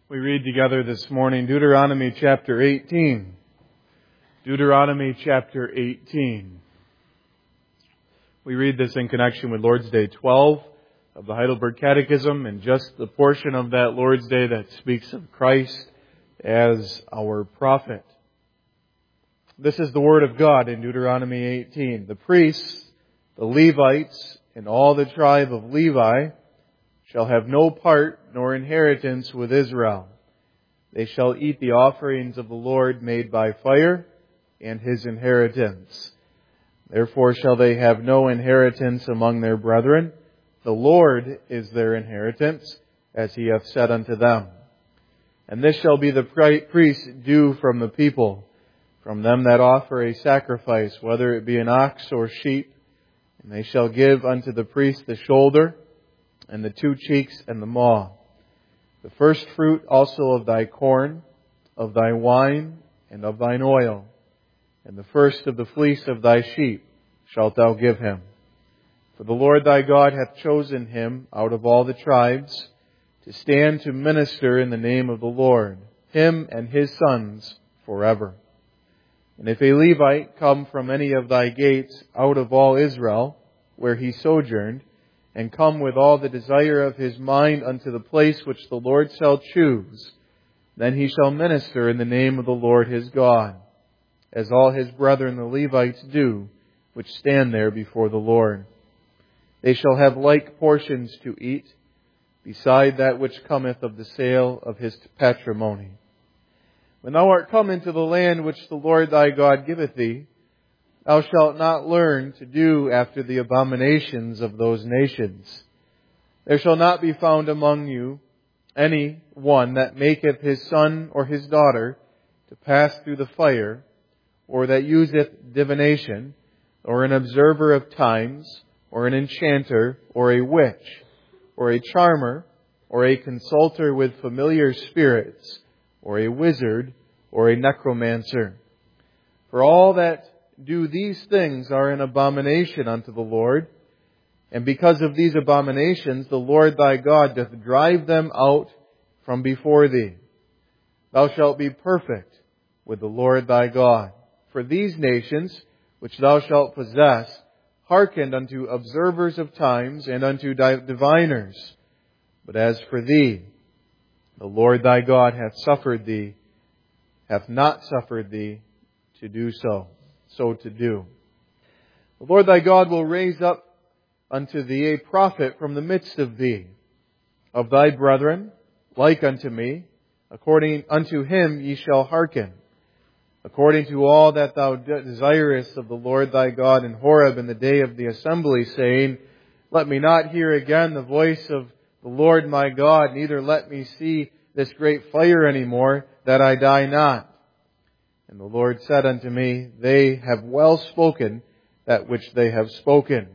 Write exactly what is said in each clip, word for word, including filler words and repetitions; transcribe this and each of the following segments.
We read together this morning Deuteronomy chapter eighteen. Deuteronomy chapter eighteen. We read this in connection with Lord's Day twelve of the Heidelberg Catechism, and just the portion of that Lord's Day that speaks of Christ as our prophet. This is the word of God in Deuteronomy eighteen. The priests, the Levites, and all the tribe of Levi shall have no part nor inheritance with Israel. They shall eat the offerings of the Lord made by fire, and His inheritance. Therefore shall they have no inheritance among their brethren. The Lord is their inheritance, as He hath said unto them. And this shall be the priest's due from the people, from them that offer a sacrifice, whether it be an ox or sheep. And they shall give unto the priest the shoulder, and the two cheeks, and the maw. The first fruit also of thy corn, of thy wine, and of thine oil. And the first of the fleece of thy sheep shalt thou give him. For the Lord thy God hath chosen him out of all the tribes to stand to minister in the name of the Lord, him and his sons forever. And if a Levite come from any of thy gates out of all Israel, where he sojourned, and come with all the desire of his mind unto the place which the Lord shall choose, then he shall minister in the name of the Lord his God, as all his brethren the Levites do, which stand there before the Lord. They shall have like portions to eat, beside that which cometh of the sale of his patrimony. When thou art come into the land which the Lord thy God giveth thee, thou shalt not learn to do after the abominations of those nations. There shall not be found among you any one that maketh his son or his daughter to pass through the fire, or that useth divination, or an observer of times, or an enchanter, or a witch, or a charmer, or a consulter with familiar spirits, or a wizard, or a necromancer. For all that do these things are an abomination unto the Lord, and because of these abominations the Lord thy God doth drive them out from before thee. Thou shalt be perfect with the Lord thy God. For these nations which thou shalt possess hearkened unto observers of times and unto diviners. But as for thee, the Lord thy God hath suffered thee, hath not suffered thee to do so. So to do. The Lord thy God will raise up unto thee a prophet from the midst of thee, of thy brethren, like unto me. According unto him ye shall hearken, according to all that thou desirest of the Lord thy God in Horeb in the day of the assembly, saying, Let me not hear again the voice of the Lord my God, neither let me see this great fire any more, that I die not. And the Lord said unto me, They have well spoken that which they have spoken.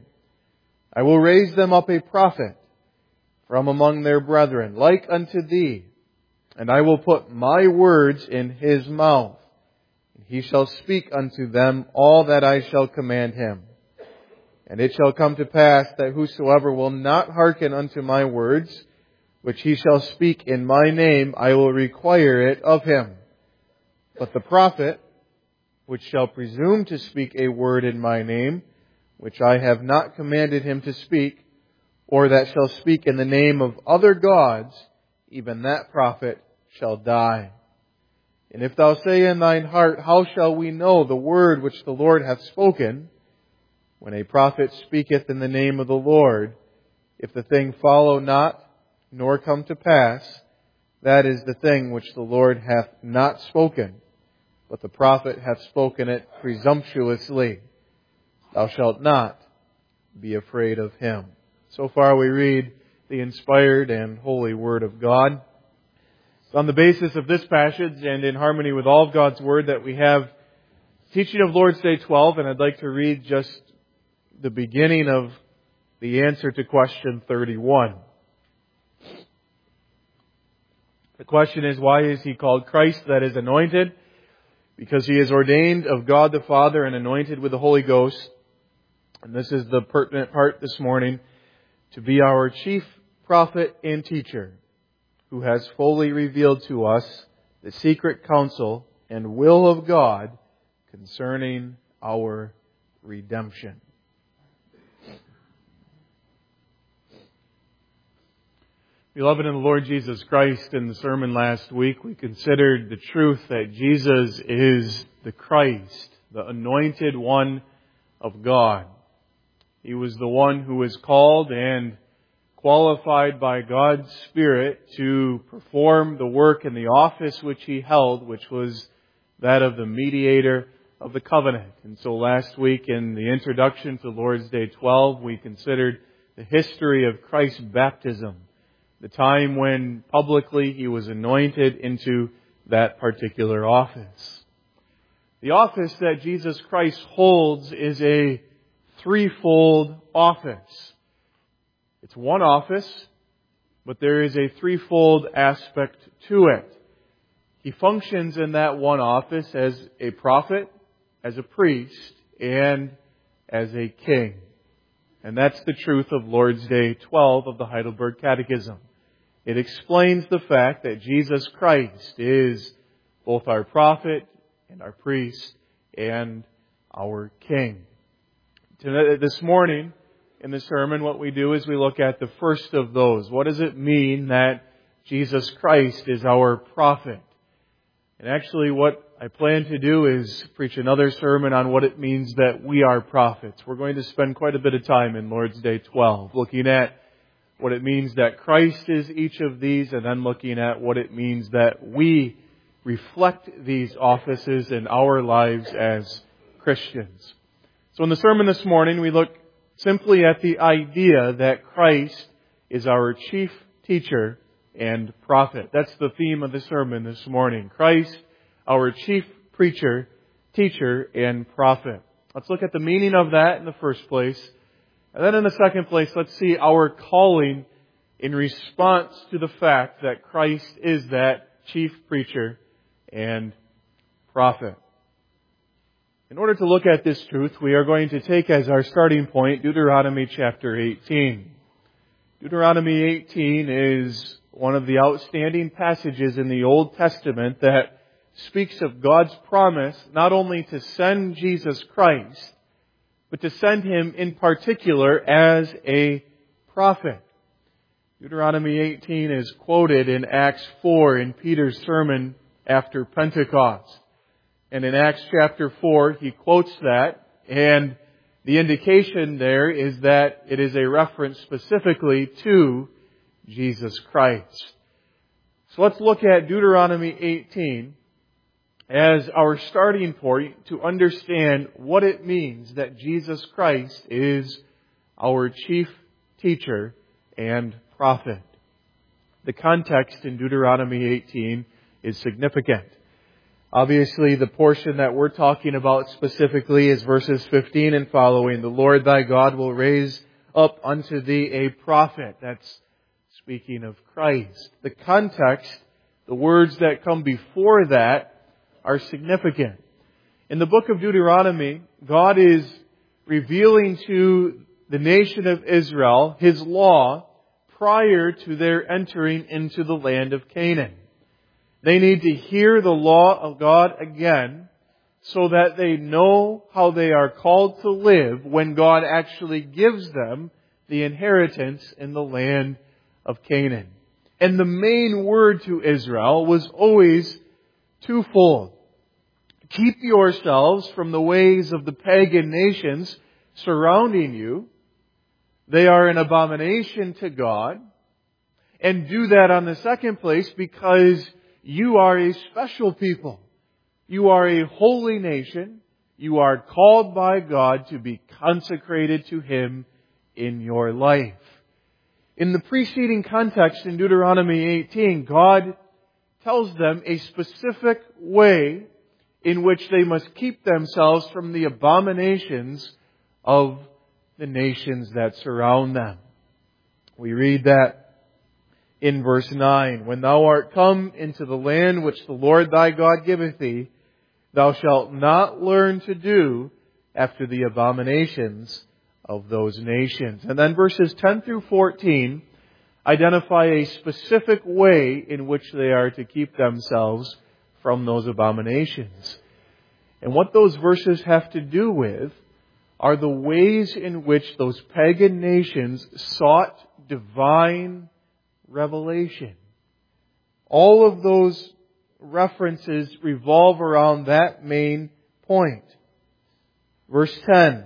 I will raise them up a prophet from among their brethren, like unto thee, and I will put my words in his mouth. And he shall speak unto them all that I shall command him. And it shall come to pass that whosoever will not hearken unto my words, which he shall speak in my name, I will require it of him. But the prophet, which shall presume to speak a word in my name, which I have not commanded him to speak, or that shall speak in the name of other gods, even that prophet shall die. And if thou say in thine heart, How shall we know the word which the Lord hath spoken? When a prophet speaketh in the name of the Lord, if the thing follow not, nor come to pass, that is the thing which the Lord hath not spoken, but the prophet hath spoken it presumptuously. Thou shalt not be afraid of him. So far we read the inspired and holy Word of God. It's on the basis of this passage and in harmony with all of God's Word that we have teaching of Lord's Day twelve, and I'd like to read just the beginning of the answer to question thirty-one. The question is, why is He called Christ, that is anointed? Because He is ordained of God the Father and anointed with the Holy Ghost. And this is the pertinent part this morning, to be our chief prophet and teacher, who has fully revealed to us the secret counsel and will of God concerning our redemption. Beloved in the Lord Jesus Christ, in the sermon last week, we considered the truth that Jesus is the Christ, the anointed one of God. He was the one who was called and qualified by God's Spirit to perform the work and the office which He held, which was that of the mediator of the covenant. And so last week in the introduction to Lord's Day twelve, we considered the history of Christ's baptism, the time when publicly He was anointed into that particular office. The office that Jesus Christ holds is a threefold office. It's one office, but there is a threefold aspect to it. He functions in that one office as a prophet, as a priest, and as a king. And that's the truth of Lord's Day twelve of the Heidelberg Catechism. It explains the fact that Jesus Christ is both our prophet and our priest and our king. This morning, in the sermon, what we do is we look at the first of those. What does it mean that Jesus Christ is our prophet? And actually what I plan to do is preach another sermon on what it means that we are prophets. We're going to spend quite a bit of time in Lord's Day twelve looking at what it means that Christ is each of these, and then looking at what it means that we reflect these offices in our lives as Christians. So in the sermon this morning, we look simply at the idea that Christ is our chief teacher and prophet. That's the theme of the sermon this morning. Christ, our chief preacher, teacher, and prophet. Let's look at the meaning of that in the first place. And then in the second place, let's see our calling in response to the fact that Christ is that chief preacher and prophet. In order to look at this truth, we are going to take as our starting point Deuteronomy chapter eighteen. Deuteronomy eighteen is one of the outstanding passages in the Old Testament that speaks of God's promise not only to send Jesus Christ, but to send Him in particular as a prophet. Deuteronomy eighteen is quoted in Acts four in Peter's sermon after Pentecost. And in Acts chapter four, he quotes that, and the indication there is that it is a reference specifically to Jesus Christ. So let's look at Deuteronomy eighteen as our starting point to understand what it means that Jesus Christ is our chief teacher and prophet. The context in Deuteronomy eighteen is significant. Obviously, the portion that we're talking about specifically is verses fifteen and following. The Lord thy God will raise up unto thee a prophet. That's speaking of Christ. The context, the words that come before that, are significant. In the book of Deuteronomy, God is revealing to the nation of Israel His law prior to their entering into the land of Canaan. They need to hear the law of God again so that they know how they are called to live when God actually gives them the inheritance in the land of Canaan. And the main word to Israel was always twofold. Keep yourselves from the ways of the pagan nations surrounding you. They are an abomination to God. And do that on the second place because you are a special people. You are a holy nation. You are called by God to be consecrated to Him in your life. In the preceding context in Deuteronomy eighteen, God tells them a specific way in which they must keep themselves from the abominations of the nations that surround them. We read that in verse nine, when thou art come into the land which the Lord thy God giveth thee, thou shalt not learn to do after the abominations of those nations. And then verses ten through fourteen identify a specific way in which they are to keep themselves from those abominations. And what those verses have to do with are the ways in which those pagan nations sought divine revelation. All of those references revolve around that main point. Verse ten,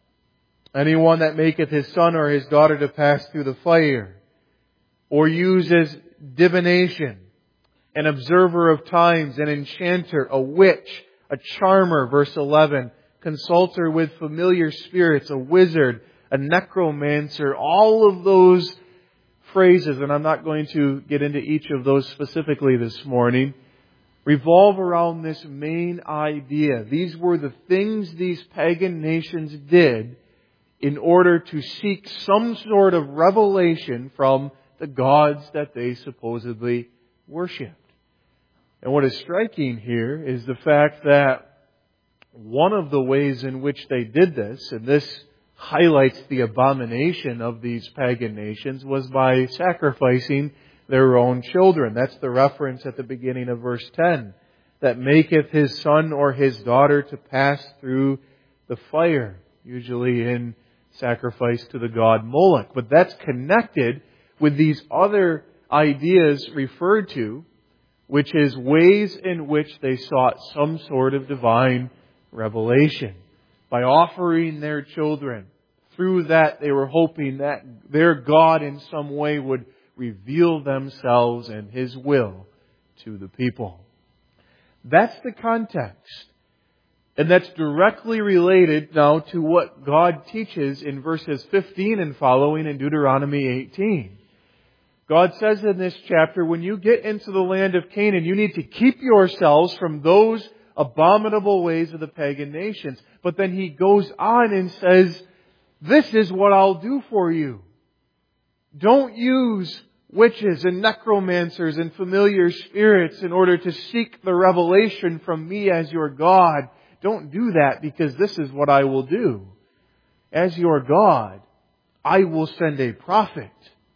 anyone that maketh his son or his daughter to pass through the fire, or uses divination, an observer of times, an enchanter, a witch, a charmer, verse eleven, consulter with familiar spirits, a wizard, a necromancer, all of those phrases, and I'm not going to get into each of those specifically this morning, revolve around this main idea. These were the things these pagan nations did in order to seek some sort of revelation from the gods that they supposedly worshipped. And what is striking here is the fact that one of the ways in which they did this, and this highlights the abomination of these pagan nations, was by sacrificing their own children. That's the reference at the beginning of verse ten. That maketh his son or his daughter to pass through the fire. Usually in sacrifice to the god Moloch. But that's connected with these other ideas referred to, which is ways in which they sought some sort of divine revelation. By offering their children. Through that they were hoping that their God in some way would reveal themselves and His will to the people. That's the context. And that's directly related now to what God teaches in verses fifteen and following in Deuteronomy eighteen. God says in this chapter, when you get into the land of Canaan, you need to keep yourselves from those abominable ways of the pagan nations. But then He goes on and says, this is what I'll do for you. Don't use witches and necromancers and familiar spirits in order to seek the revelation from me as your God. Don't do that, because this is what I will do. As your God, I will send a prophet.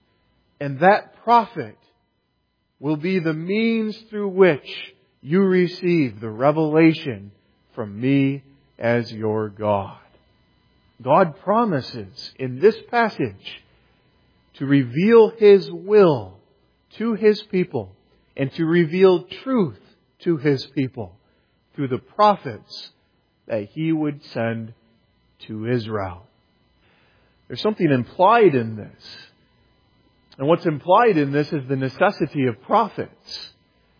And that prophet will be the means through which you receive the revelation from me as your God. God promises in this passage to reveal His will to His people and to reveal truth to His people through the prophets that He would send to Israel. There's something implied in this. And what's implied in this is the necessity of prophets.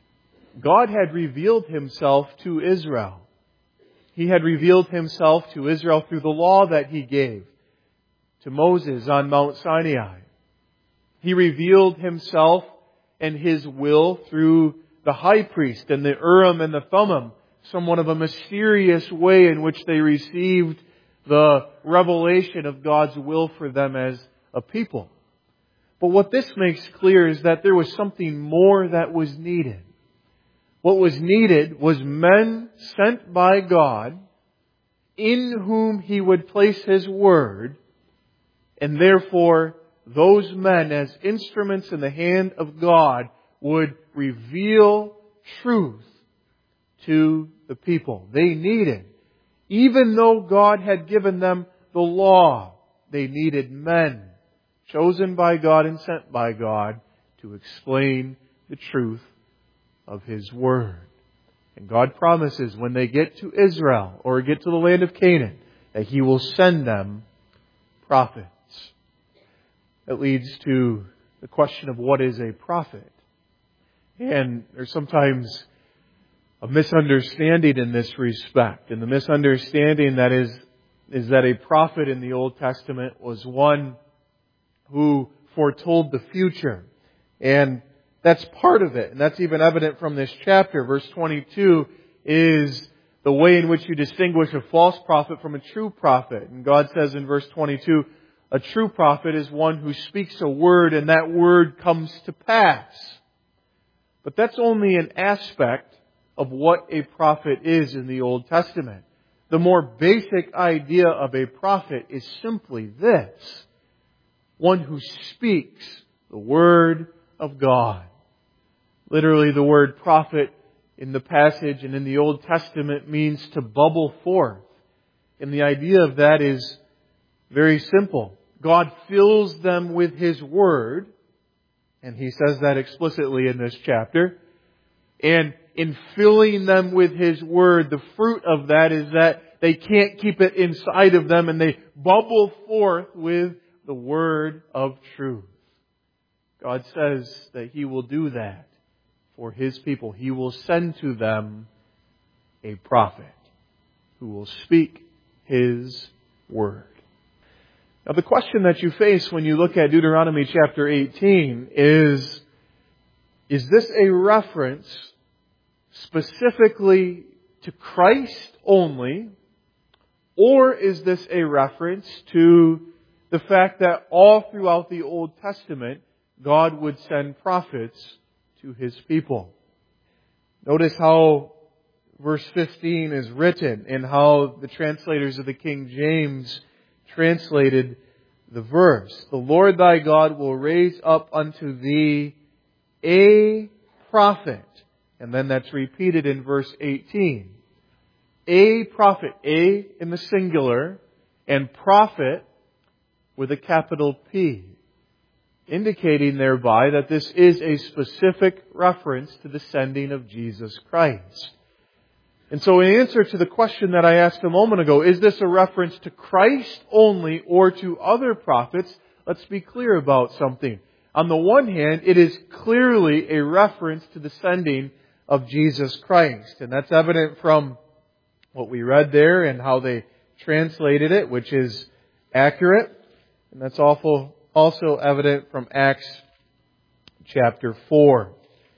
God had revealed Himself to Israel. He had revealed Himself to Israel through the law that He gave to Moses on Mount Sinai. He revealed Himself and His will through the high priest and the Urim and the Thummim, somewhat of a mysterious way in which they received the revelation of God's will for them as a people. But what this makes clear is that there was something more that was needed. What was needed was men sent by God, in whom He would place His Word, and therefore those men, as instruments in the hand of God, would reveal truth to the people. They needed, even though God had given them the law, they needed men chosen by God and sent by God to explain the truth of His Word. And God promises when they get to Israel or get to the land of Canaan that He will send them prophets. That leads to the question of what is a prophet. And there's sometimes a misunderstanding in this respect. And the misunderstanding that is, is that a prophet in the Old Testament was one who foretold the future. And that's part of it. And that's even evident from this chapter. Verse twenty-two is the way in which you distinguish a false prophet from a true prophet. And God says in verse twenty-two, a true prophet is one who speaks a word and that word comes to pass. But that's only an aspect of what a prophet is in the Old Testament. The more basic idea of a prophet is simply this: one who speaks the Word of God. Literally, the word prophet in the passage and in the Old Testament means to bubble forth. And the idea of that is very simple. God fills them with His Word, and He says that explicitly in this chapter. And in filling them with His Word, the fruit of that is that they can't keep it inside of them, and they bubble forth with the Word of truth. God says that He will do that for His people. He will send to them a prophet who will speak His Word. Now, the question that you face when you look at Deuteronomy chapter eighteen is, is this a reference specifically to Christ only, or is this a reference to the fact that all throughout the Old Testament, God would send prophets to His people? Notice how verse fifteen is written and how the translators of the King James translated the verse. The Lord thy God will raise up unto thee a prophet. And then that's repeated in verse eighteen. A prophet, A in the singular, and prophet with a capital P, indicating thereby that this is a specific reference to the sending of Jesus Christ. And so in answer to the question that I asked a moment ago, is this a reference to Christ only or to other prophets? Let's be clear about something. On the one hand, it is clearly a reference to the sending of Jesus Christ. And that's evident from what we read there and how they translated it, which is accurate. And that's also, also evident from Acts chapter four.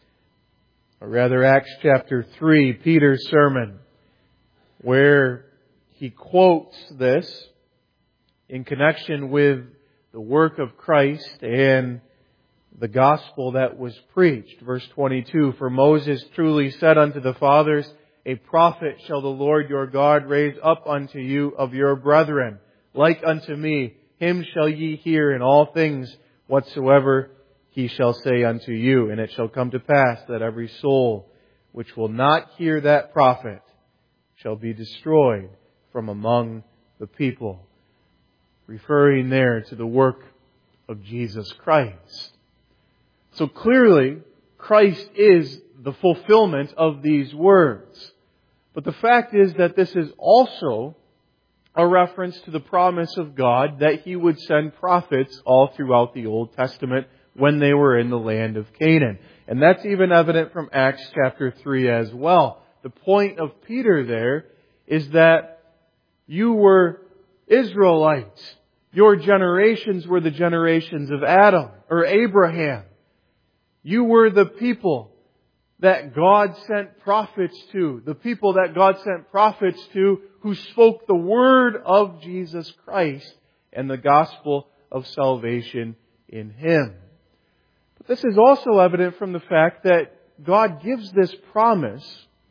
Or rather, Acts chapter three, Peter's sermon, where he quotes this in connection with the work of Christ and the gospel that was preached. Verse twenty-two, for Moses truly said unto the fathers, a prophet shall the Lord your God raise up unto you of your brethren, like unto me. Him shall ye hear in all things whatsoever He shall say unto you. And it shall come to pass that every soul which will not hear that prophet shall be destroyed from among the people. Referring there to the work of Jesus Christ. So clearly, Christ is the fulfillment of these words. But the fact is that this is also a reference to the promise of God that He would send prophets all throughout the Old Testament when they were in the land of Canaan. And that's even evident from Acts chapter three as well. The point of Peter there is that you were Israelites. Your generations were the generations of Adam or Abraham. You were the people that God sent prophets to. The people that God sent prophets to who spoke the word of Jesus Christ and the gospel of salvation in Him. But this is also evident from the fact that God gives this promise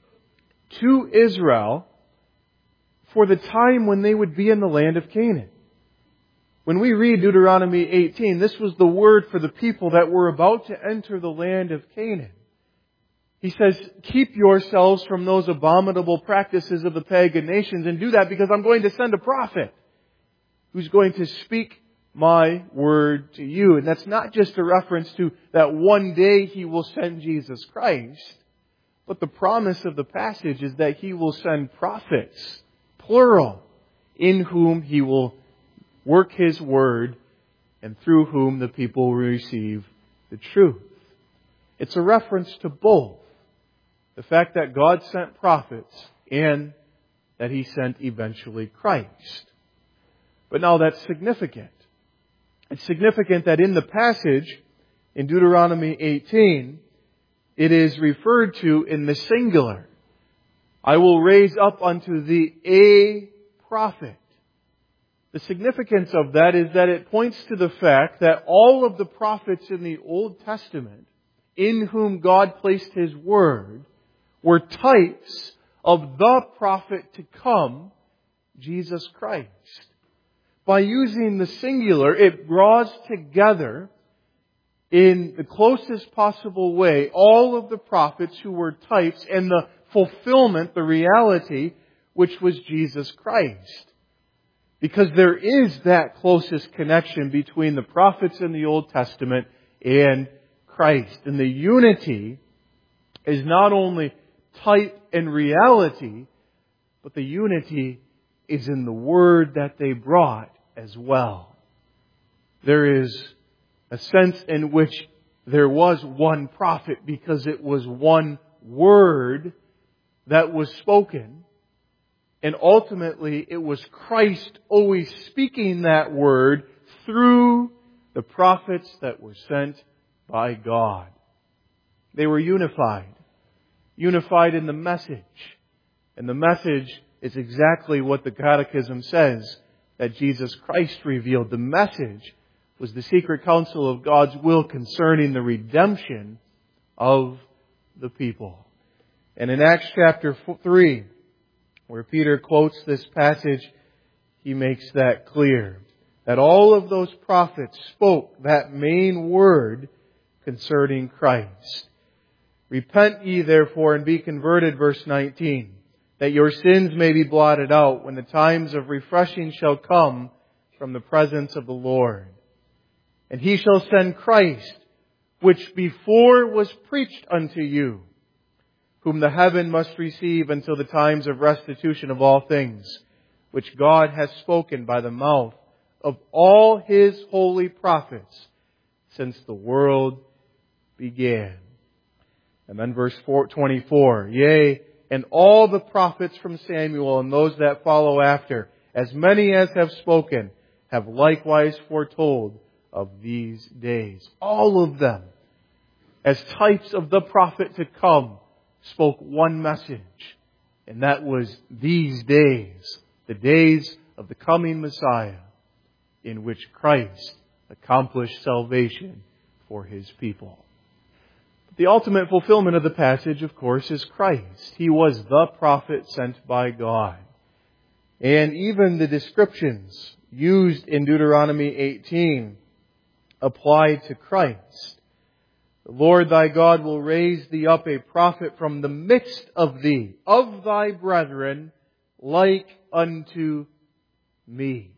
to Israel for the time when they would be in the land of Canaan. When we read Deuteronomy eighteen, this was the word for the people that were about to enter the land of Canaan. He says, keep yourselves from those abominable practices of the pagan nations, and do that because I'm going to send a prophet who's going to speak my word to you. And that's not just a reference to that one day He will send Jesus Christ, but the promise of the passage is that He will send prophets, plural, in whom He will work His word and through whom the people will receive the truth. It's a reference to both. The fact that God sent prophets and that He sent eventually Christ. But now that's significant. It's significant that in the passage in Deuteronomy eighteen, it is referred to in the singular. I will raise up unto thee a prophet. The significance of that is that it points to the fact that all of the prophets in the Old Testament, in whom God placed His word, were types of the prophet to come, Jesus Christ. By using the singular, it draws together in the closest possible way all of the prophets who were types and the fulfillment, the reality, which was Jesus Christ. Because there is that closest connection between the prophets in the Old Testament and Christ. And the unity is not only type and reality, but the unity is in the word that they brought as well. There is a sense in which there was one prophet because it was one word that was spoken. And ultimately, it was Christ always speaking that word through the prophets that were sent by God. They were unified. Unified in the message. And the message is exactly what the Catechism says that Jesus Christ revealed. The message was the secret counsel of God's will concerning the redemption of the people. And in Acts chapter three, where Peter quotes this passage, he makes that clear. That all of those prophets spoke that main word concerning Christ. Repent ye therefore and be converted, verse nineteen, that your sins may be blotted out when the times of refreshing shall come from the presence of the Lord. And He shall send Christ, which before was preached unto you, whom the heaven must receive until the times of restitution of all things, which God has spoken by the mouth of all His holy prophets since the world began. And then verse twenty-four, yea, and all the prophets from Samuel and those that follow after, as many as have spoken, have likewise foretold of these days. All of them, as types of the prophet to come, spoke one message. And that was these days, the days of the coming Messiah, in which Christ accomplished salvation for His people. The ultimate fulfillment of the passage, of course, is Christ. He was the prophet sent by God. And even the descriptions used in Deuteronomy eighteen apply to Christ. The Lord thy God will raise thee up a prophet from the midst of thee, of thy brethren, like unto me.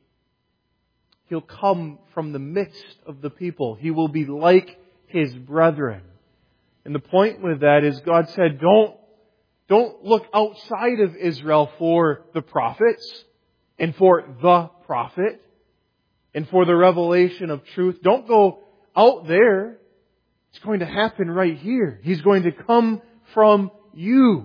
He'll come from the midst of the people. He will be like His brethren. And the point with that is God said, don't, don't look outside of Israel for the prophets and for the prophet and for the revelation of truth. Don't go out there. It's going to happen right here. He's going to come from you.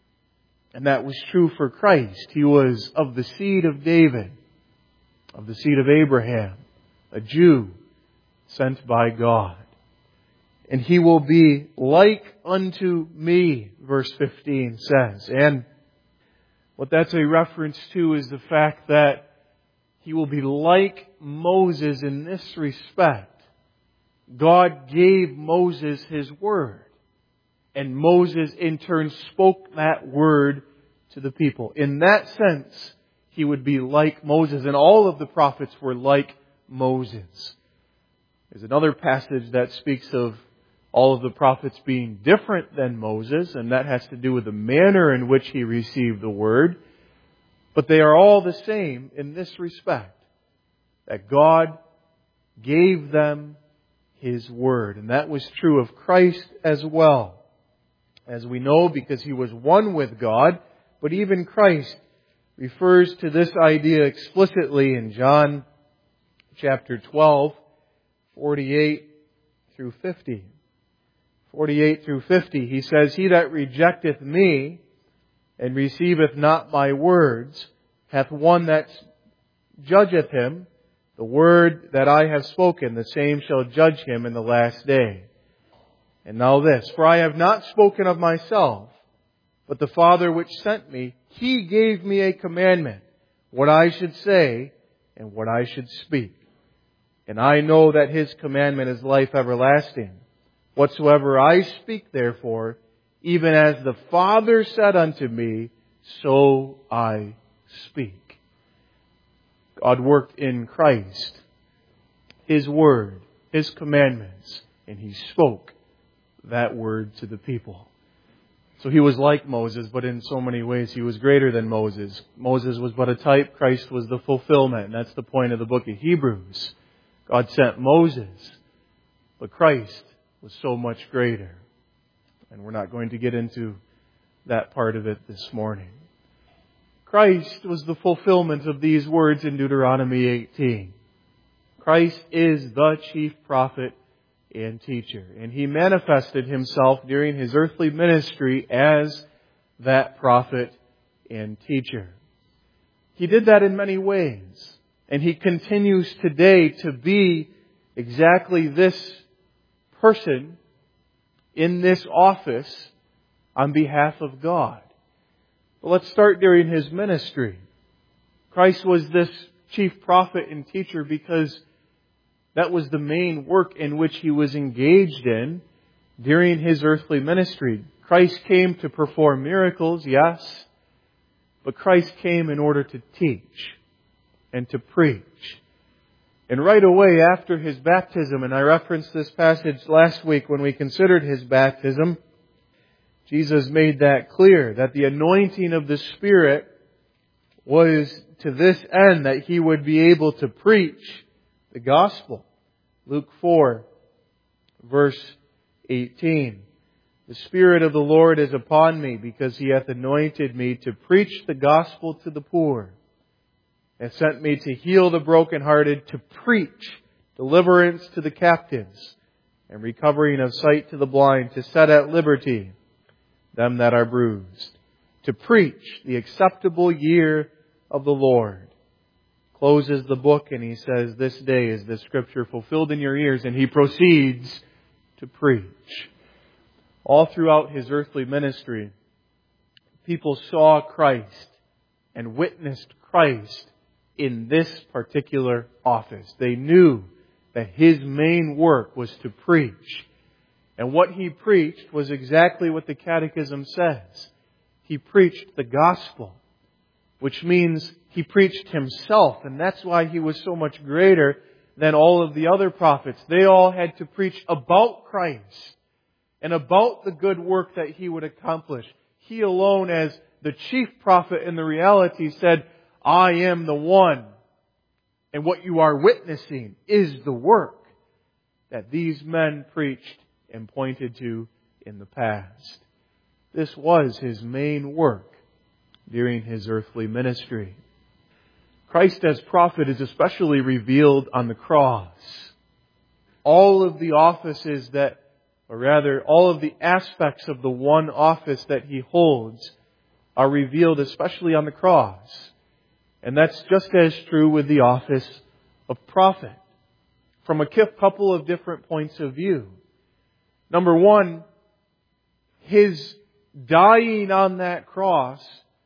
And that was true for Christ. He was of the seed of David, of the seed of Abraham, a Jew sent by God. And He will be like unto me, verse fifteen says. And what that's a reference to is the fact that He will be like Moses in this respect. God gave Moses His word. And Moses in turn spoke that word to the people. In that sense, he would be like Moses. And all of the prophets were like Moses. There's another passage that speaks of all of the prophets being different than Moses, and that has to do with the manner in which he received the word. But they are all the same in this respect, that God gave them His word. And that was true of Christ as well. As we know, because He was one with God, but even Christ refers to this idea explicitly in John chapter twelve, forty-eight through fifty. forty-eight through fifty, He says, He that rejecteth me and receiveth not my words hath one that judgeth him. The word that I have spoken, the same shall judge him in the last day. And now this, for I have not spoken of myself, but the Father which sent me, He gave me a commandment, what I should say and what I should speak. And I know that His commandment is life everlasting. Whatsoever I speak, therefore, even as the Father said unto me, so I speak. God worked in Christ, His word, His commandments, and He spoke that word to the people. So He was like Moses, but in so many ways He was greater than Moses. Moses was but a type, Christ was the fulfillment. And that's the point of the book of Hebrews. God sent Moses, but Christ was so much greater. And we're not going to get into that part of it this morning. Christ was the fulfillment of these words in Deuteronomy eighteen. Christ is the chief prophet and teacher. And He manifested Himself during His earthly ministry as that prophet and teacher. He did that in many ways. And He continues today to be exactly this person in this office on behalf of God. But let's start during His ministry. Christ was this chief prophet and teacher because that was the main work in which He was engaged in during His earthly ministry. Christ came to perform miracles, yes, but Christ came in order to teach and to preach. And right away after His baptism, and I referenced this passage last week when we considered His baptism, Jesus made that clear, that the anointing of the Spirit was to this end that He would be able to preach the gospel. Luke four, verse eighteen. The Spirit of the Lord is upon me, because He hath anointed me to preach the gospel to the poor, and sent me to heal the brokenhearted, to preach deliverance to the captives, and recovering of sight to the blind, to set at liberty them that are bruised, to preach the acceptable year of the Lord. Closes the book and He says, this day is the Scripture fulfilled in your ears, and He proceeds to preach. All throughout His earthly ministry, people saw Christ and witnessed Christ in this particular office. They knew that His main work was to preach. And what He preached was exactly what the Catechism says. He preached the gospel, which means He preached Himself. And that's why He was so much greater than all of the other prophets. They all had to preach about Christ and about the good work that He would accomplish. He alone, as the chief prophet in the reality, said, I am the one. And what you are witnessing is the work that these men preached and pointed to in the past. This was His main work during His earthly ministry. Christ as prophet is especially revealed on the cross. All of the offices that, or rather, all of the aspects of the one office that He holds are revealed especially on the cross. And that's just as true with the office of prophet, from a couple of different points of view. Number one, His dying on that cross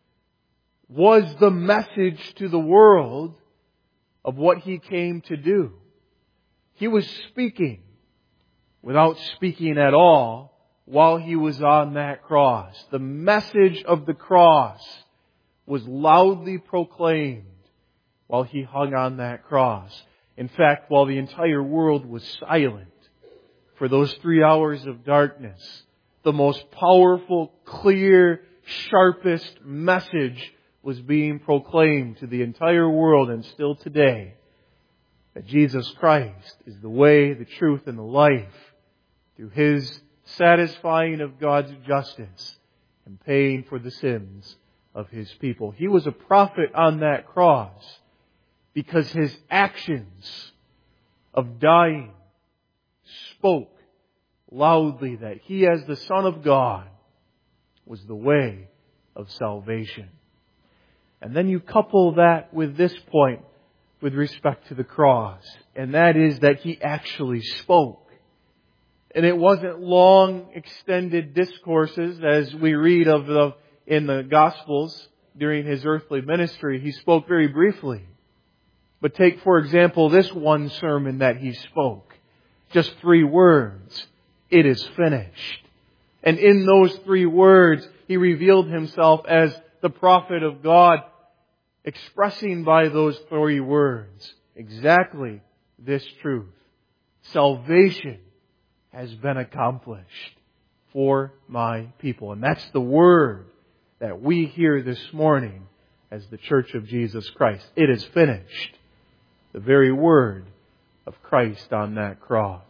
was the message to the world of what He came to do. He was speaking without speaking at all while He was on that cross. The message of the cross was loudly proclaimed while He hung on that cross. In fact, while the entire world was silent for those three hours of darkness, the most powerful, clear, sharpest message was being proclaimed to the entire world, and still today, that Jesus Christ is the way, the truth, and the life, through His satisfying of God's justice and paying for the sins of His people. He was a prophet on that cross because His actions of dying spoke loudly that He, as the Son of God, was the way of salvation. And then you couple that with this point with respect to the cross, and that is that He actually spoke. And it wasn't long, extended discourses as we read of the, in the Gospels during His earthly ministry. He spoke very briefly. But take, for example, this one sermon that He spoke. Just three words. It is finished. And in those three words, He revealed Himself as the prophet of God, expressing by those three words exactly this truth. Salvation has been accomplished for my people. And that's the word that we hear this morning as the Church of Jesus Christ. It is finished. The very word of Christ on that cross.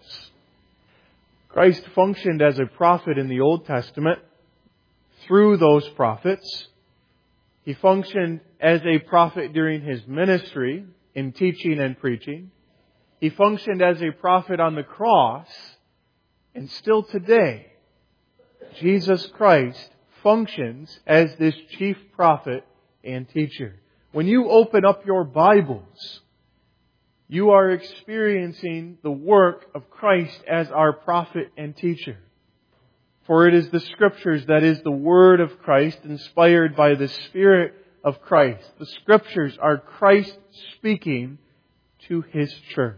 Christ functioned as a prophet in the Old Testament through those prophets. He functioned as a prophet during His ministry in teaching and preaching. He functioned as a prophet on the cross. And still today, Jesus Christ functions as this chief prophet and teacher. When you open up your Bibles, you are experiencing the work of Christ as our prophet and teacher. For it is the Scriptures that is the Word of Christ, inspired by the Spirit of Christ. The Scriptures are Christ speaking to His church.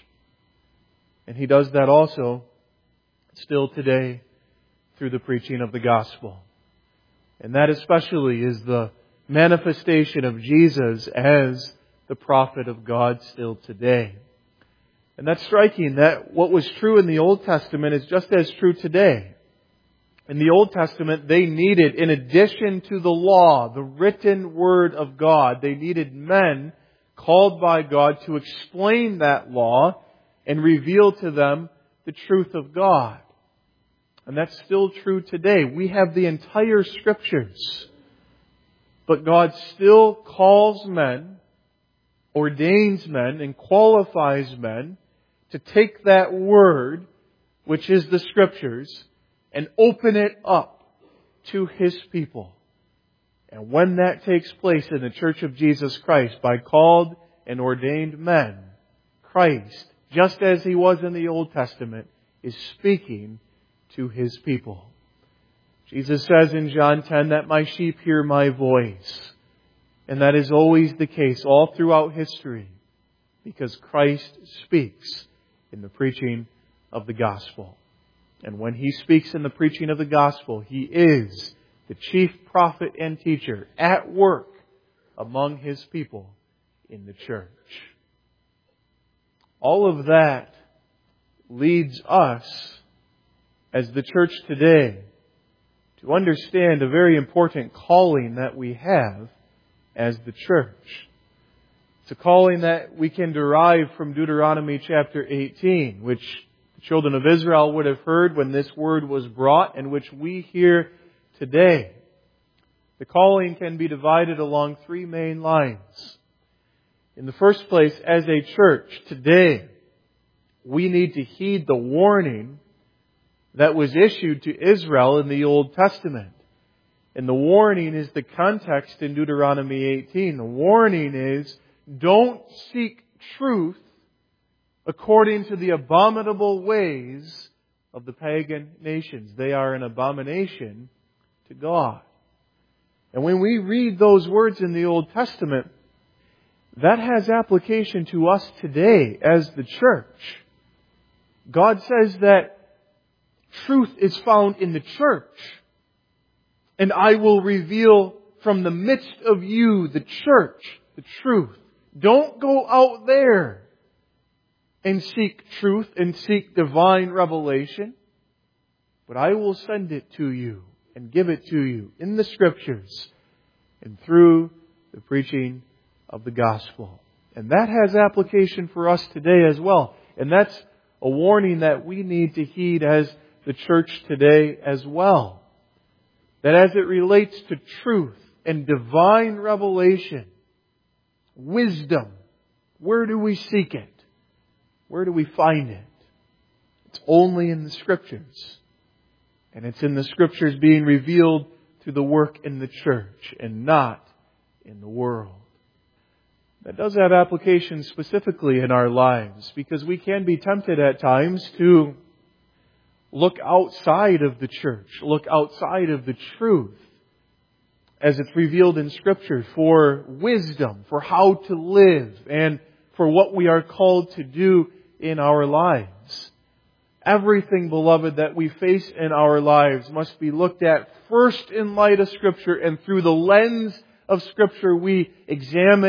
And He does that also still today through the preaching of the gospel. And that especially is the manifestation of Jesus as the prophet of God still today. And that's striking that what was true in the Old Testament is just as true today. In the Old Testament, they needed, in addition to the law, the written Word of God, they needed men called by God to explain that law and reveal to them the truth of God. And that's still true today. We have the entire Scriptures. But God still calls men, ordains men, and qualifies men to take that Word, which is the Scriptures, and open it up to His people. And when that takes place in the Church of Jesus Christ by called and ordained men, Christ, just as He was in the Old Testament, is speaking to His people. Jesus says in John ten that my sheep hear my voice. And that is always the case all throughout history, because Christ speaks in the preaching of the gospel. And when He speaks in the preaching of the gospel, He is the chief prophet and teacher at work among His people in the church. All of that leads us, as the church today, to understand a very important calling that we have as the church. It's a calling that we can derive from Deuteronomy chapter eighteen, which the children of Israel would have heard when this word was brought, and which we hear today. The calling can be divided along three main lines. In the first place, as a church today, we need to heed the warning that was issued to Israel in the Old Testament. And the warning is the context in Deuteronomy eighteen. The warning is, don't seek truth according to the abominable ways of the pagan nations. They are an abomination to God. And when we read those words in the Old Testament, that has application to us today as the church. God says that truth is found in the church. And I will reveal from the midst of you, the church, the truth. Don't go out there and seek truth and seek divine revelation. But I will send it to you and give it to you in the Scriptures and through the preaching of the gospel. And that has application for us today as well. And that's a warning that we need to heed as the church today as well. That as it relates to truth and divine revelation, wisdom, where do we seek it? Where do we find it? It's only in the Scriptures. And it's in the Scriptures being revealed through the work in the church and not in the world. That does have application specifically in our lives, because we can be tempted at times to look outside of the church, look outside of the truth as it's revealed in Scripture for wisdom, for how to live, and for what we are called to do in our lives. Everything, beloved, that we face in our lives must be looked at first in light of Scripture, and through the lens of Scripture we examine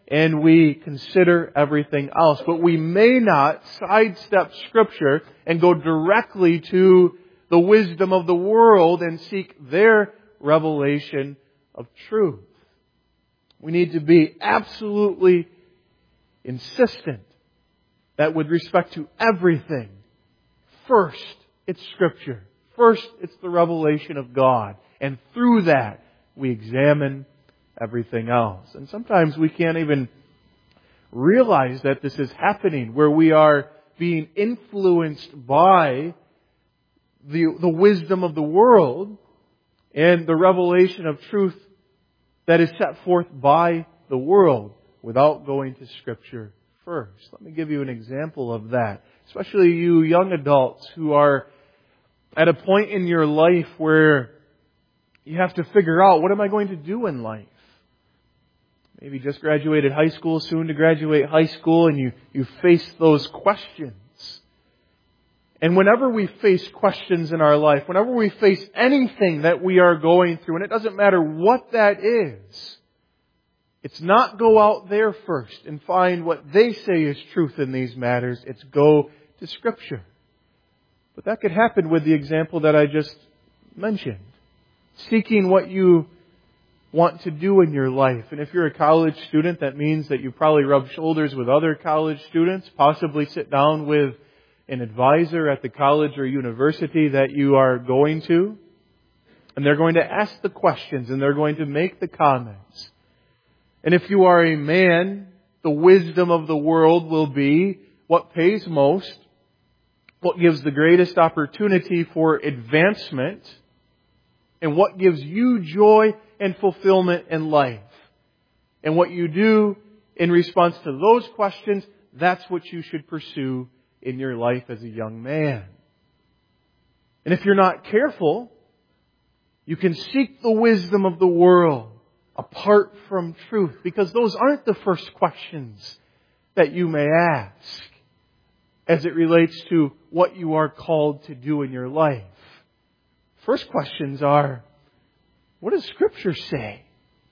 and we consider everything else. But we may not sidestep Scripture and go directly to the wisdom of the world and seek their revelation of truth. We need to be absolutely insistent that with respect to everything, first, it's Scripture. First, it's the revelation of God. And through that, we examine everything else. And sometimes we can't even realize that this is happening, where we are being influenced by the, the wisdom of the world and the revelation of truth that is set forth by the world without going to Scripture first. Let me give you an example of that. Especially you young adults who are at a point in your life where you have to figure out, what am I going to do in life? Maybe just graduated high school, soon to graduate high school, and you, you face those questions. And whenever we face questions in our life, whenever we face anything that we are going through, and it doesn't matter what that is, it's not go out there first and find what they say is truth in these matters. It's go to Scripture. But that could happen with the example that I just mentioned. Seeking what you want to do in your life. And if you're a college student, that means that you probably rub shoulders with other college students, possibly sit down with an advisor at the college or university that you are going to. And they're going to ask the questions and they're going to make the comments. And if you are a man, the wisdom of the world will be what pays most, what gives the greatest opportunity for advancement, and what gives you joy and fulfillment in life. And what you do in response to those questions, that's what you should pursue in your life as a young man. And if you're not careful, you can seek the wisdom of the world apart from truth, because those aren't the first questions that you may ask as it relates to what you are called to do in your life. First questions are, what does Scripture say?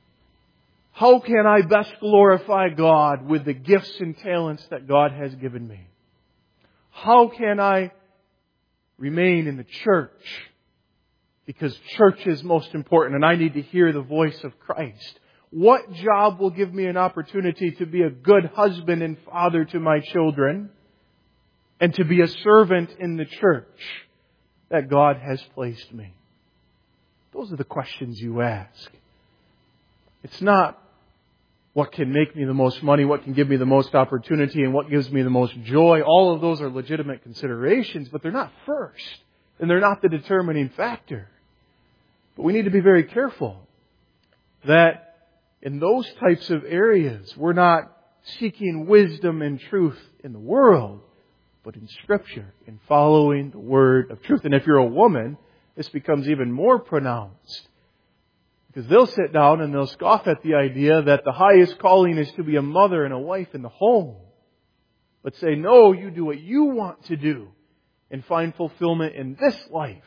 How can I best glorify God with the gifts and talents that God has given me? How can I remain in the church? Because church is most important and I need to hear the voice of Christ. What job will give me an opportunity to be a good husband and father to my children and to be a servant in the church that God has placed me? Those are the questions you ask. It's not what can make me the most money, what can give me the most opportunity, and what gives me the most joy. All of those are legitimate considerations, but they're not first. And they're not the determining factor. But we need to be very careful that in those types of areas, we're not seeking wisdom and truth in the world, but in Scripture, in following the word of truth. And if you're a woman, this becomes even more pronounced. Because they'll sit down and they'll scoff at the idea that the highest calling is to be a mother and a wife in the home. But say, no, you do what you want to do and find fulfillment in this life.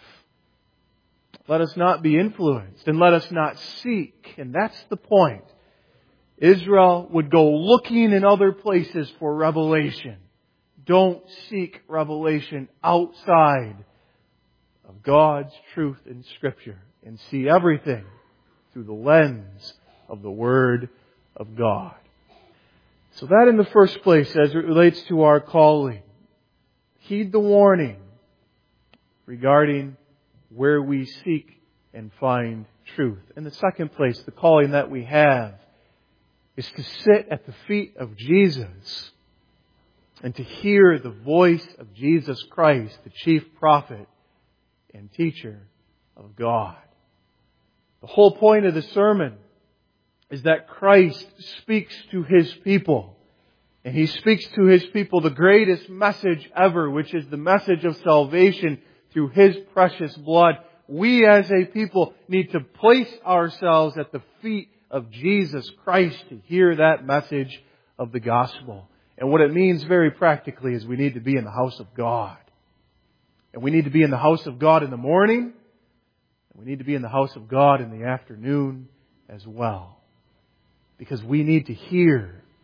Let us not be influenced and let us not seek. And that's the point. Israel would go looking in other places for revelation. Don't seek revelation outside of God's truth in Scripture and see everything through the lens of the Word of God. So that in the first place, as it relates to our calling, heed the warning regarding where we seek and find truth. In the second place, the calling that we have is to sit at the feet of Jesus and to hear the voice of Jesus Christ, the chief prophet and teacher of God. The whole point of the sermon is that Christ speaks to His people. And He speaks to His people the greatest message ever, which is the message of salvation through His precious blood. We as a people need to place ourselves at the feet of Jesus Christ to hear that message of the gospel. And what it means very practically is we need to be in the house of God. And we need to be in the house of God in the morning. We need to be in the house of God in the afternoon as well. Because we need to hear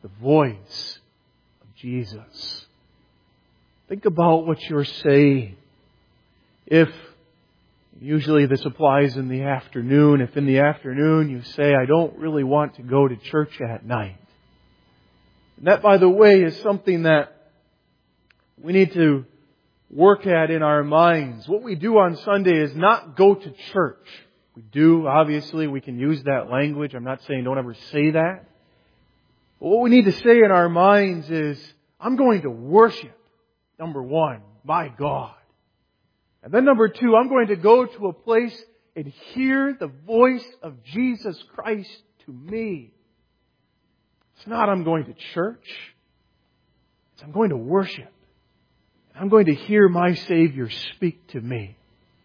the voice of Jesus. Think about what you're saying. If, usually this applies in the afternoon, if in the afternoon you say, I don't really want to go to church at night. And that, by the way, is something that we need to work at in our minds. What we do on Sunday is not go to church. We do, obviously, we can use that language. I'm not saying don't ever say that. But what we need to say in our minds is, I'm going to worship, number one, my God. And then number two, I'm going to go to a place and hear the voice of Jesus Christ to me. It's not I'm going to church. It's I'm going to worship. I'm going to hear my Savior speak to me.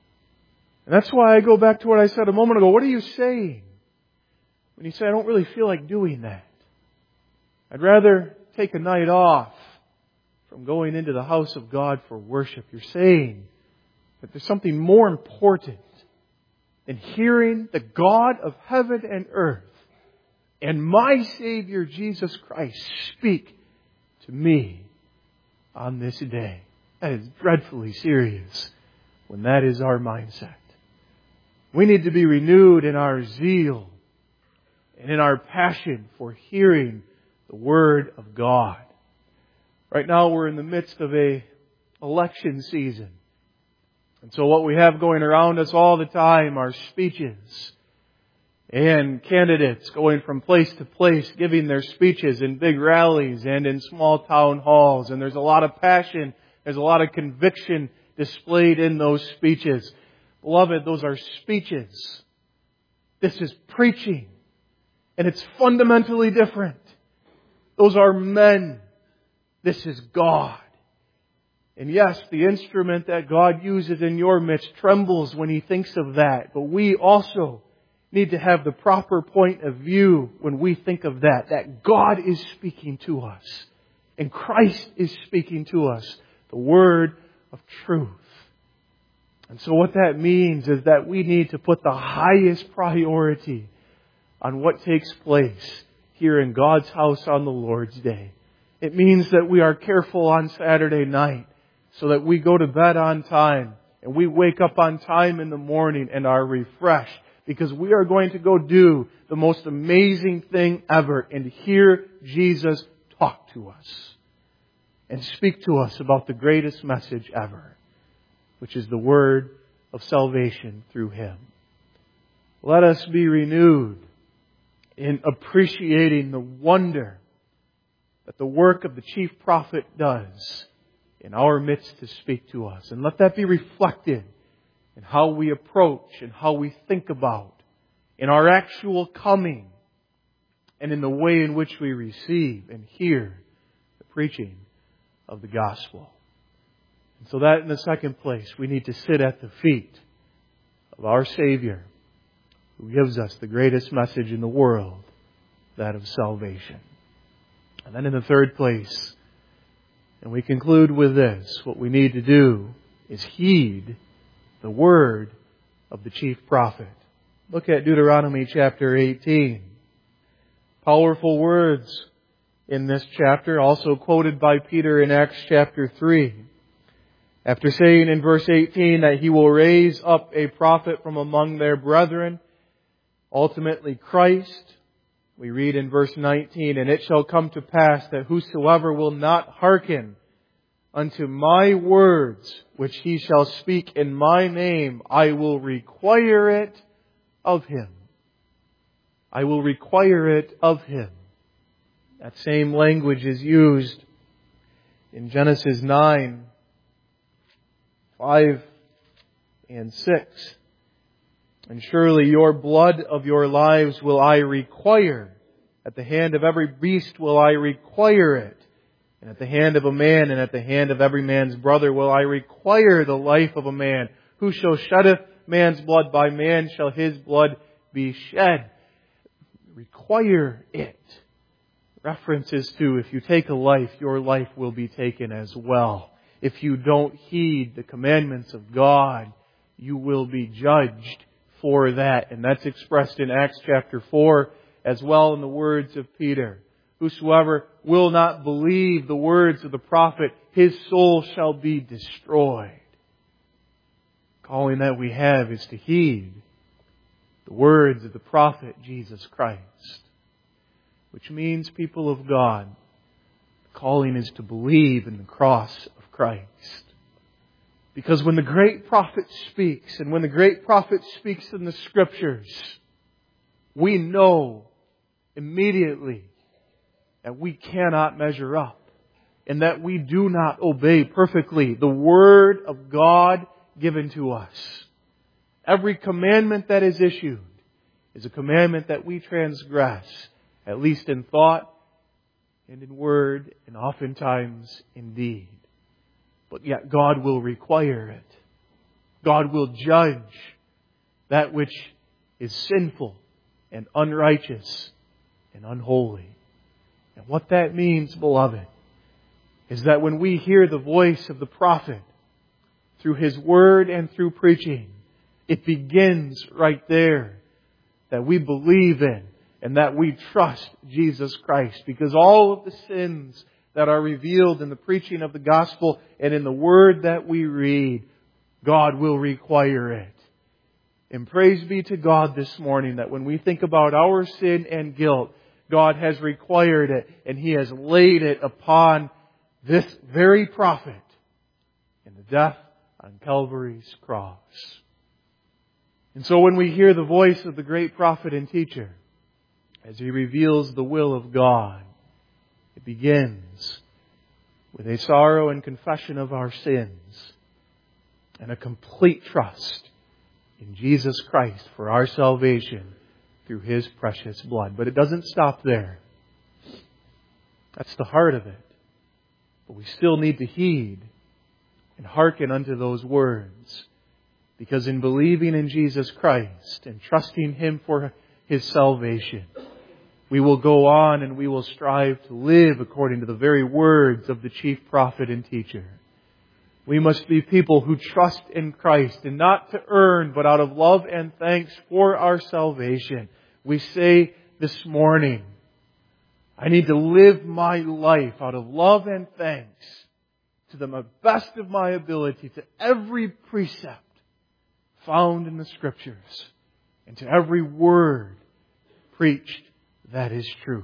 And that's why I go back to what I said a moment ago. What are you saying? When you say, I don't really feel like doing that. I'd rather take a night off from going into the house of God for worship. You're saying that there's something more important than hearing the God of heaven and earth and my Savior Jesus Christ speak to me on this day. That is dreadfully serious when that is our mindset. We need to be renewed in our zeal and in our passion for hearing the Word of God. Right now we're in the midst of a election season. And so what we have going around us all the time are speeches and candidates going from place to place, giving their speeches in big rallies and in small town halls. And there's a lot of passion, there's a lot of conviction displayed in those speeches. Beloved, those are speeches. This is preaching. And it's fundamentally different. Those are men. This is God. And yes, the instrument that God uses in your midst trembles when He thinks of that. But we also need to have the proper point of view when we think of that. That God is speaking to us. And Christ is speaking to us. The Word of truth. And so what that means is that we need to put the highest priority on what takes place here in God's house on the Lord's Day. It means that we are careful on Saturday night so that we go to bed on time and we wake up on time in the morning and are refreshed, because we are going to go do the most amazing thing ever and hear Jesus talk to us and speak to us about the greatest message ever, which is the word of salvation through Him. Let us be renewed in appreciating the wonder that the work of the chief prophet does in our midst to speak to us. And let that be reflected in how we approach and how we think about, in our actual coming, and in the way in which we receive and hear the preaching of the gospel. And so that in the second place, we need to sit at the feet of our Savior, who gives us the greatest message in the world, that of salvation. And then in the third place, and we conclude with this, what we need to do is heed the word of the chief prophet. Look at Deuteronomy chapter eighteen. Powerful words in this chapter, also quoted by Peter in Acts chapter three. After saying in verse eighteen that He will raise up a prophet from among their brethren, ultimately Christ, we read in verse nineteen, and it shall come to pass that whosoever will not hearken unto my words, which he shall speak in my name, I will require it of him. I will require it of him. That same language is used in Genesis nine, five and six. And surely your blood of your lives will I require. At the hand of every beast will I require it. And at the hand of a man and at the hand of every man's brother will I require the life of a man. Whoso sheddeth man's blood, by man shall his blood be shed. Require it. References to, if you take a life, your life will be taken as well. If you don't heed the commandments of God, you will be judged for that. And that's expressed in Acts chapter four, as well in the words of Peter. Whosoever will not believe the words of the prophet, his soul shall be destroyed. The calling that we have is to heed the words of the prophet Jesus Christ. Which means, people of God, the calling is to believe in the cross of Christ. Because when the great prophet speaks, and when the great prophet speaks in the Scriptures, we know immediately that we cannot measure up, and that we do not obey perfectly the Word of God given to us. Every commandment that is issued is a commandment that we transgress, at least in thought and in word, and oftentimes in deed. But yet God will require it. God will judge that which is sinful and unrighteous and unholy. And what that means, beloved, is that when we hear the voice of the prophet through his word and through preaching, it begins right there, that we believe in and that we trust Jesus Christ. Because all of the sins that are revealed in the preaching of the gospel and in the word that we read, God will require it. And praise be to God this morning that when we think about our sin and guilt, God has required it, and He has laid it upon this very prophet in the death on Calvary's cross. And so when we hear the voice of the great prophet and teacher, as he reveals the will of God, it begins with a sorrow and confession of our sins and a complete trust in Jesus Christ for our salvation through His precious blood. But it doesn't stop there. That's the heart of it. But we still need to heed and hearken unto those words. Because in believing in Jesus Christ and trusting Him for His salvation, we will go on and we will strive to live according to the very words of the chief prophet and teacher. We must be people who trust in Christ, and not to earn, but out of love and thanks for our salvation. We say this morning, I need to live my life out of love and thanks to the best of my ability to every precept found in the Scriptures and to every word preached that is truth.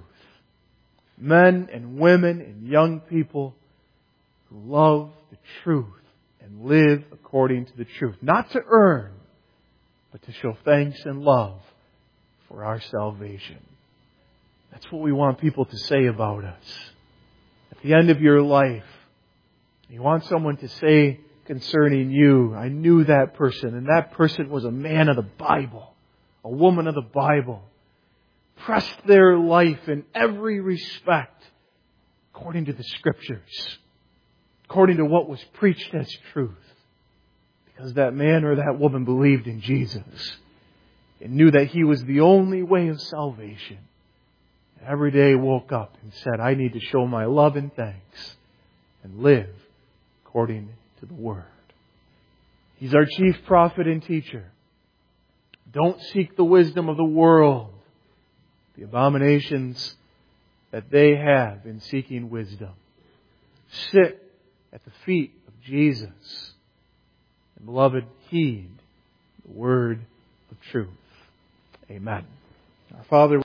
Men and women and young people who love the truth and live according to the truth. Not to earn, but to show thanks and love for our salvation. That's what we want people to say about us. At the end of your life, you want someone to say concerning you, I knew that person, and that person was a man of the Bible, a woman of the Bible. Pressed their life in every respect according to the Scriptures, according to what was preached as truth. Because that man or that woman believed in Jesus and knew that He was the only way of salvation. And every day woke up and said, I need to show my love and thanks and live according to the Word. He's our chief prophet and teacher. Don't seek the wisdom of the world, the abominations that they have in seeking wisdom. Sit at the feet of Jesus. And beloved, heed the word of truth. Amen. Our Father,